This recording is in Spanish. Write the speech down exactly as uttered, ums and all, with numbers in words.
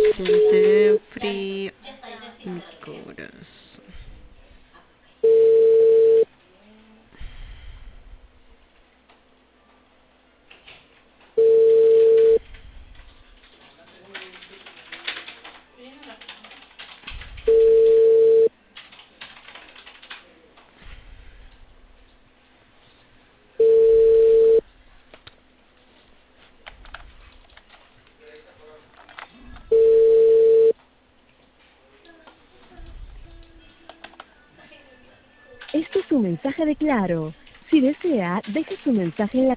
Siente frío mi corazón. Este es un mensaje de Claro. Si desea, deje su mensaje en la